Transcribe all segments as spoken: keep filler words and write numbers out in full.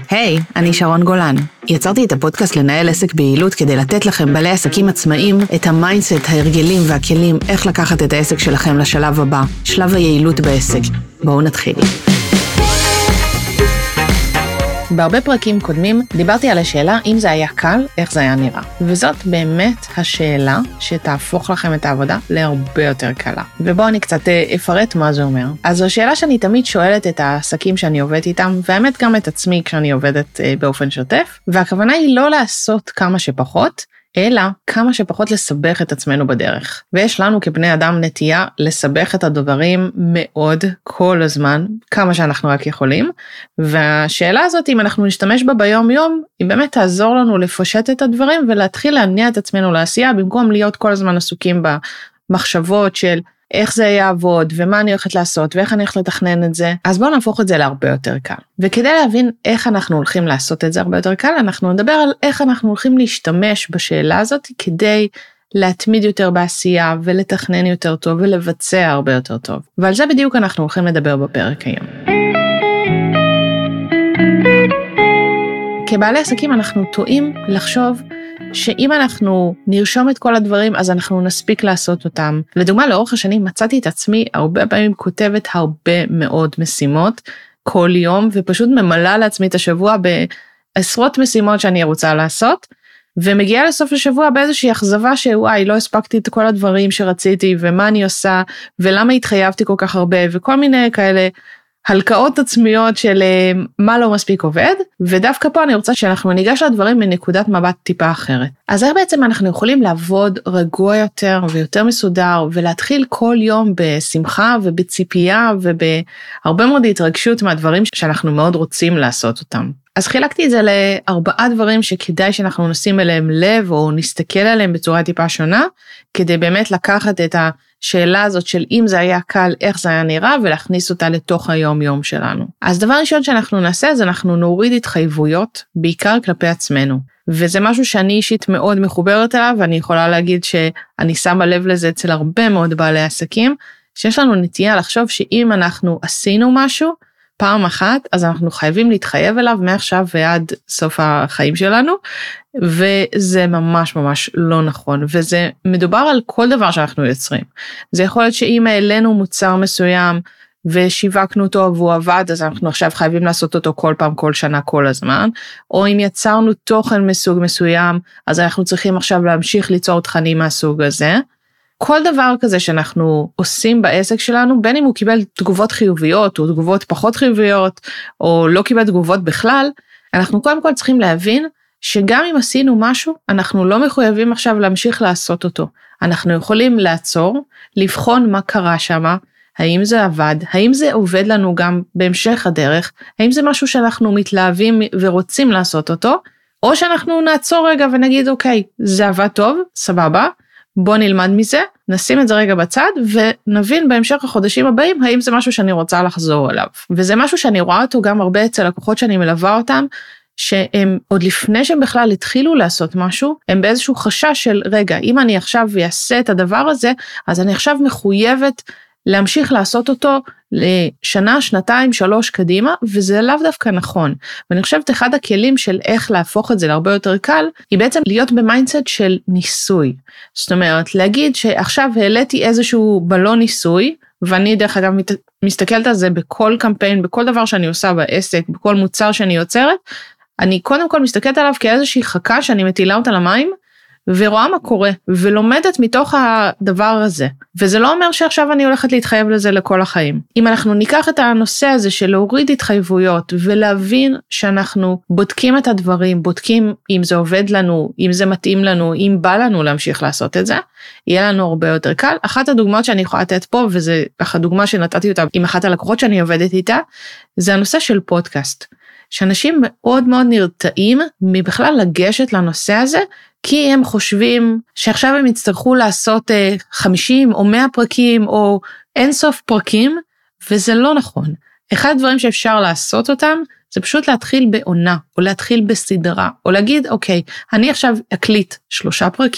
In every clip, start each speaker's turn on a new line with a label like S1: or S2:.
S1: היי, hey, אני שרון גולן. יצרתי את הפודקאסט לנהל עסק ביעילות כדי לתת לכם בעלי עסקים עצמאיים את המיינדסט, ההרגלים והכלים איך לקחת את העסק שלכם לשלב הבא, שלב היעילות בעסק. בואו נתחיל. בהרבה פרקים קודמים דיברתי על השאלה אם זה היה קל, איך זה היה נראה. וזאת באמת השאלה שתהפוך לכם את העבודה להרבה יותר קלה. ובואו אני קצת אפרט מה זה אומר. אז זו שאלה שאני תמיד שואלת את העסקים שאני עובדת איתם, והאמת גם את עצמי כשאני עובדת באופן שוטף, והכוונה היא לא לעשות כמה שפחות, אלא כמה שפחות לסבך את עצמנו בדרך. ויש לנו כבני אדם נטייה לסבך את הדברים מאוד כל הזמן, כמה שאנחנו רק יכולים, והשאלה הזאת, אם אנחנו נשתמש בה ביום יום, היא באמת תעזור לנו לפשט את הדברים, ולהתחיל להניע את עצמנו לעשייה, במקום להיות כל הזמן עסוקים במחשבות של איך זה יעבוד, ומה אני הולכת לעשות, ואיך אני הולכת לתכנן את זה. אז בואו נהפוך את זה להרבה יותר קל. וכדי להבין איך אנחנו הולכים לעשות את זה הרבה יותר קל, אנחנו נדבר על איך אנחנו הולכים להשתמש בשאלה הזאת, כדי להתמיד יותר בעשייה, ולתכנן יותר טוב, ולבצע הרבה יותר טוב. ועל זה בדיוק אנחנו הולכים לדבר בפרק היום. כבעלי עסקים אנחנו טועים לחשוב שאם אנחנו נרשום את כל הדברים, אז אנחנו נספיק לעשות אותם. לדוגמה, לאורך השנים מצאתי את עצמי הרבה פעמים כותבת הרבה מאוד משימות כל יום, ופשוט ממלאה לעצמי את השבוע בעשרות משימות שאני רוצה לעשות, ומגיעה לסוף השבוע באיזושהי אכזבה שוואי, לא הספקתי את כל הדברים שרציתי, ומה אני עושה, ולמה התחייבתי כל כך הרבה, וכל מיני כאלה הלקאות עצמיות של מה לא מספיק עובד, ודווקא פה אני רוצה שאנחנו ניגש לדברים מנקודת מבט טיפה אחרת. אז איך בעצם אנחנו יכולים לעבוד רגוע יותר ויותר מסודר, ולהתחיל כל יום בשמחה ובציפייה ובהרבה מאוד התרגשות מהדברים שאנחנו מאוד רוצים לעשות אותם. אז חילקתי את זה לארבעה דברים שכדאי שאנחנו נשים אליהם לב, או נסתכל עליהם בצורה טיפה שונה, כדי באמת לקחת את השאלה הזאת של אם זה היה קל, איך זה היה נראה, ולהכניס אותה לתוך היום יום שלנו. אז דבר ראשון שאנחנו נעשה, אז אנחנו נוריד התחייבויות, בעיקר כלפי עצמנו. וזה משהו שאני אישית מאוד מחוברת אליו, ואני יכולה להגיד שאני שמה לב לזה אצל הרבה מאוד בעלי עסקים, שיש לנו נטייה לחשוב שאם אנחנו עשינו משהו, פעם אחת, אז אנחנו חייבים להתחייב אליו מעכשיו ועד סוף החיים שלנו, וזה ממש ממש לא נכון, וזה מדובר על כל דבר שאנחנו יוצרים. זה יכול להיות שאם העלינו מוצר מסוים, ושיווקנו אותו והוא עבד, אז אנחנו עכשיו חייבים לעשות אותו כל פעם, כל שנה, כל הזמן, או אם יצרנו תוכן מסוג מסוים, אז אנחנו צריכים עכשיו להמשיך ליצור תכנים מהסוג הזה. כל דבר כזה שאנחנו עושים בעסק שלנו, בין אם הוא קיבל תגובות חיוביות, או תגובות פחות חיוביות, או לא קיבל תגובות בכלל, אנחנו קודם כל צריכים להבין, שגם אם עשינו משהו, אנחנו לא מחויבים עכשיו להמשיך לעשות אותו. אנחנו יכולים לעצור, לבחון מה קרה שם, האם זה עבד, האם זה עובד לנו גם בהמשך הדרך, האם זה משהו שאנחנו מתלהבים ורוצים לעשות אותו, או שאנחנו נעצור רגע ונגיד, אוקיי, זה עבד טוב, סבבה, בוא נלמד מזה, נשים את זה רגע בצד, ונבין בהמשך החודשים הבאים, האם זה משהו שאני רוצה לחזור אליו. וזה משהו שאני רואה אותו גם הרבה אצל לקוחות שאני מלווה אותם, שהם עוד לפני שהם בכלל התחילו לעשות משהו, הם באיזשהו חשש של, רגע, אם אני עכשיו אעשה את הדבר הזה, אז אני עכשיו מחויבת להמשיך לעשות אותו לשנה, שנתיים, שלוש קדימה, וזה לאו דווקא נכון. ואני חושבת אחד הכלים של איך להפוך את זה להרבה יותר קל, היא בעצם להיות במיינדסט של ניסוי. זאת אומרת, להגיד שעכשיו העליתי איזשהו בלון ניסוי, ואני דרך אגב מסתכלת על זה בכל קמפיין, בכל דבר שאני עושה בעסק, בכל מוצר שאני יוצרת, אני קודם כל מסתכלת עליו כאיזושהי חכה שאני מטילה אותה למים, ורואה מה קורה, ולומדת מתוך הדבר הזה. וזה לא אומר שעכשיו אני הולכת להתחייב לזה לכל החיים. אם אנחנו ניקח את הנושא הזה של להוריד התחייבויות, ולהבין שאנחנו בודקים את הדברים, בודקים אם זה עובד לנו, אם זה מתאים לנו, אם בא לנו להמשיך לעשות את זה, יהיה לנו הרבה יותר קל. אחת הדוגמאות שאני יכולה לתת פה, וזה הדוגמה שנתתי אותה עם אחת הלקוחות שאני עובדת איתה, זה הנושא של פודקאסט. שאנשים מאוד מאוד נרתעים מבכלל לגשת לנושא הזה, כי הם חושבים שעכשיו הם יצטרכו לעשות חמישים או מאה פרקים או אינסוף פרקים, וזה לא נכון. אחד הדברים שאפשר לעשות אותם, זה פשוט להתחיל בעונה, או להתחיל בסדרה, או להגיד, אוקיי, אני עכשיו אקליט שלושה פרקים,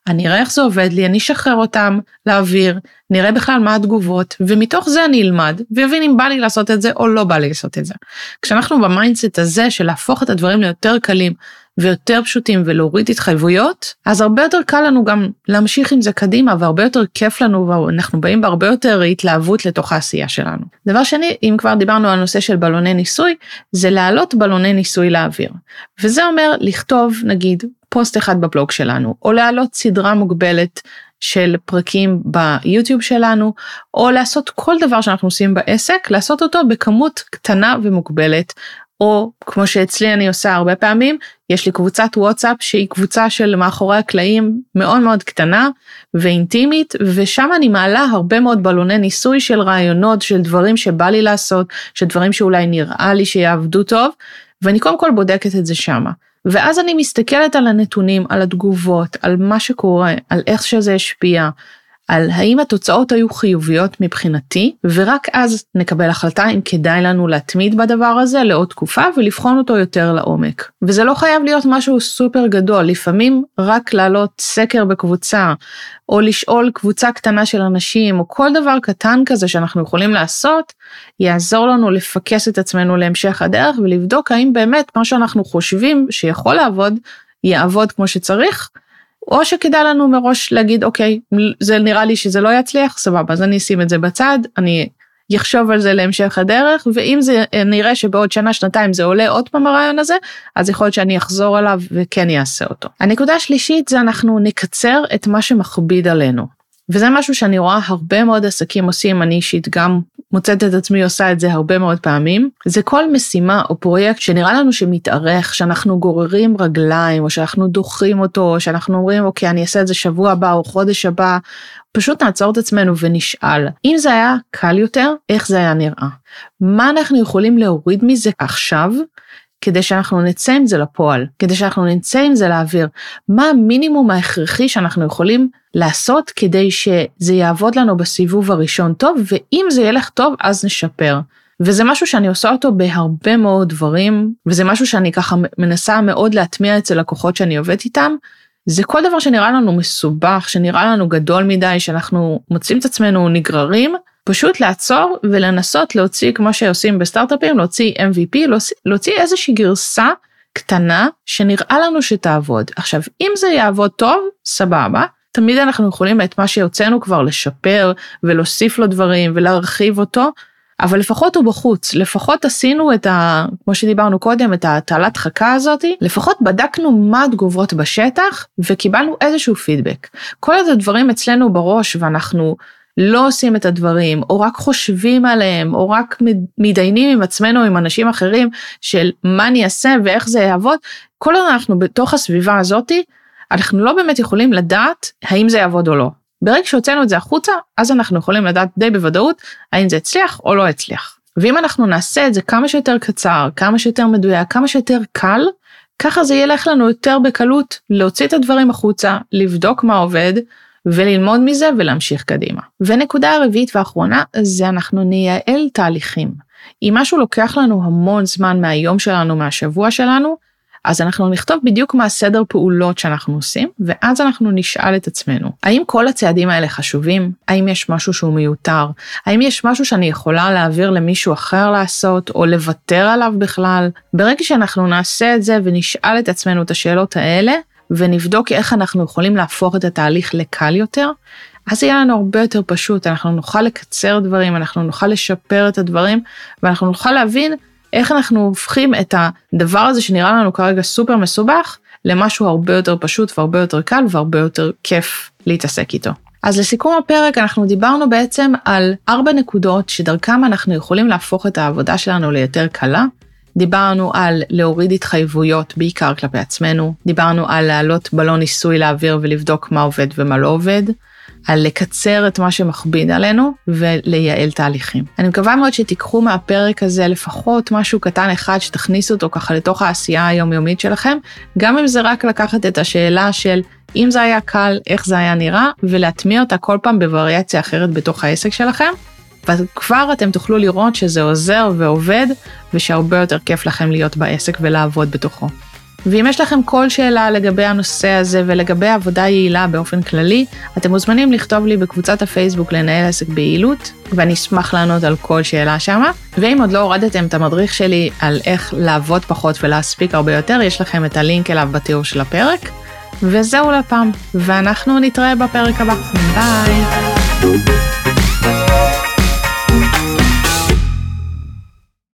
S1: אני אראה איך זה עובד לי, אני אשחרר אותם לאוויר, נראה בכלל מה התגובות, ומתוך זה אני אלמד, ויבין אם בא לי לעשות את זה או לא בא לי לעשות את זה. כשאנחנו במיינדסט הזה של להפוך את הדברים ליותר קלים, ויותר פשוטים ולהוריד התחייבויות, אז הרבה יותר קל לנו גם להמשיך עם זה קדימה, והרבה יותר כיף לנו, ואנחנו באים בהרבה יותר התלהבות לתוך העשייה שלנו. דבר שני, אם כבר דיברנו על נושא של בלוני ניסוי, זה להעלות בלוני ניסוי לאוויר. וזה אומר לכתוב, נגיד, פוסט אחד בבלוג שלנו, או להעלות סדרה מוגבלת של פרקים ביוטיוב שלנו, או לעשות כל דבר שאנחנו עושים בעסק, לעשות אותו בכמות קטנה ומוגבלת, או כמו שאצלי אני עושה הרבה פעמים, יש לי קבוצת וואטסאפ שהיא קבוצה של מאחורי הקלעים מאוד מאוד קטנה ואינטימית, ושם אני מעלה הרבה מאוד בלוני ניסוי של רעיונות, של דברים שבא לי לעשות, של דברים שאולי נראה לי שיעבדו טוב, ואני קודם כל בודקת את זה שמה. ואז אני מסתכלת על הנתונים, על התגובות, על מה שקורה, על איך שזה השפיע, על האם התוצאות היו חיוביות מבחינתי, ורק אז נקבל החלטה אם כדאי לנו להתמיד בדבר הזה לעוד תקופה, ולבחון אותו יותר לעומק. וזה לא חייב להיות משהו סופר גדול, לפעמים רק לעלות סקר בקבוצה, או לשאול קבוצה קטנה של אנשים, או כל דבר קטן כזה שאנחנו יכולים לעשות, יעזור לנו לפקס את עצמנו להמשך הדרך, ולבדוק האם באמת מה שאנחנו חושבים שיכול לעבוד, יעבוד כמו שצריך, או שכדאי לנו מראש להגיד, אוקיי, זה נראה לי שזה לא יצליח, סבבה, אז אני אשים את זה בצד, אני יחשוב על זה להמשך הדרך, ואם זה נראה שבעוד שנה, שנתיים זה עולה עוד פעם הרעיון הזה, אז יכול להיות שאני אחזור עליו וכן יעשה אותו. הנקודה השלישית זה אנחנו נקצר את מה שמכביד עלינו. וזה משהו שאני רואה הרבה מאוד עסקים עושים, אני אישית גם מוצאת את עצמי עושה את זה הרבה מאוד פעמים. זה כל משימה או פרויקט שנראה לנו שמתארך, שאנחנו גוררים רגליים, או שאנחנו דוחים אותו, או שאנחנו אומרים, אוקיי, אני אעשה את זה שבוע הבא או חודש הבא, פשוט נעצור את עצמנו ונשאל, אם זה היה קל יותר, איך זה היה נראה? מה אנחנו יכולים להוריד מזה עכשיו, כדי שאנחנו נצא עם זה לפועל, כדי שאנחנו נצא עם זה לאוויר, מה המינימום ההכרחי שאנחנו יכולים לעשות, כדי שזה יעבוד לנו בסיבוב הראשון טוב, ואם זה ילך טוב, אז נשפר. וזה משהו שאני עושה אותו בהרבה מאוד דברים, וזה משהו שאני ככה מנסה מאוד להטמיע אצל לקוחות שאני עובד איתם, זה כל דבר שנראה לנו מסובך, שנראה לנו גדול מדי, שאנחנו מוצאים את עצמנו נגררים, פשוט לעצור ולנסות להוציא, כמו שעושים בסטארט-אפים, להוציא אם וי פי, להוציא, להוציא איזושהי גרסה קטנה שנראה לנו שתעבוד. עכשיו, אם זה יעבוד טוב, סבבה, תמיד אנחנו יכולים את מה שיוצאנו כבר לשפר ולהוסיף לו דברים ולהרחיב אותו, אבל לפחות הוא בחוץ, לפחות עשינו את ה, כמו שדיברנו קודם, את התעלת חכה הזאת, לפחות בדקנו מה התגובות בשטח וקיבלנו איזשהו פידבק. כל את הדברים אצלנו בראש ואנחנו לא עושים את הדברים, או רק חושבים עליהם, או רק מתדיינים עם עצמנו, עם אנשים אחרים, של מה אני אעשה ואיך זה יעבוד, כל עוד אנחנו בתוך הסביבה הזאת, אנחנו לא באמת יכולים לדעת האם זה יעבוד או לא. ברגע שהוצאנו את זה החוצה, אז אנחנו יכולים לדעת די בוודאות, האם זה הצליח או לא הצליח. ואם אנחנו נעשה את זה כמה שיותר קצר, כמה שיותר מדויק, כמה שיותר קל, ככה זה ילך לנו יותר בקלות, להוציא את הדברים החוצה, לבדוק מה עובד, וללמוד מזה ולהמשיך קדימה. ונקודה הרביעית ואחרונה, זה אנחנו נייעל תהליכים. אם משהו לוקח לנו המון זמן מהיום שלנו, מהשבוע שלנו, אז אנחנו נכתוב בדיוק מה הסדר פעולות שאנחנו עושים, ואז אנחנו נשאל את עצמנו, האם כל הצעדים האלה חשובים? האם יש משהו שהוא מיותר? האם יש משהו שאני יכולה להעביר למישהו אחר לעשות, או לוותר עליו בכלל? ברגע שאנחנו נעשה את זה ונשאל את עצמנו את השאלות האלה, ונבדוק איך אנחנו יכולים להפוך את התהליך לקל יותר, אז יהיה לנו הרבה יותר פשוט, אנחנו נוכל לקצר דברים, אנחנו נוכל לשפר את הדברים, ואנחנו נוכל להבין איך אנחנו הופכים את הדבר הזה שנראה לנו כרגע סופר מסובך, למשהו הרבה יותר פשוט והרבה יותר קל והרבה יותר כיף להתעסק איתו. אז לסיכום הפרק אנחנו דיברנו בעצם על ארבע נקודות שדרכם אנחנו יכולים להפוך את העבודה שלנו ליותר קלה, דיברנו על להוריד התחייבויות בעיקר כלפי עצמנו, דיברנו על להעלות בלון ניסוי לאוויר ולבדוק מה עובד ומה לא עובד, על לקצר את מה שמכביד עלינו ולייעל תהליכים. אני מקווה מאוד שתיקחו מהפרק הזה לפחות משהו קטן אחד שתכניסו אותו ככה לתוך העשייה היומיומית שלכם, גם אם זה רק לקחת את השאלה של אם זה היה קל, איך זה היה נראה, ולהטמיע אותה כל פעם בווריאציה אחרת בתוך העסק שלכם, וכבר אתם תוכלו לראות שזה עוזר ועובד, ושהרבה יותר כיף לכם להיות בעסק ולעבוד בתוכו. ואם יש לכם כל שאלה לגבי הנושא הזה ולגבי עבודה יעילה באופן כללי, אתם מוזמנים לכתוב לי בקבוצת הפייסבוק לנהל עסק ביעילות, ואני אשמח לענות על כל שאלה שמה. ואם עוד לא הורדתם את המדריך שלי על איך לעבוד פחות ולהספיק הרבה יותר, יש לכם את הלינק אליו בתיאור של הפרק. וזהו לפעם, ואנחנו נתראה בפרק הבא. ביי!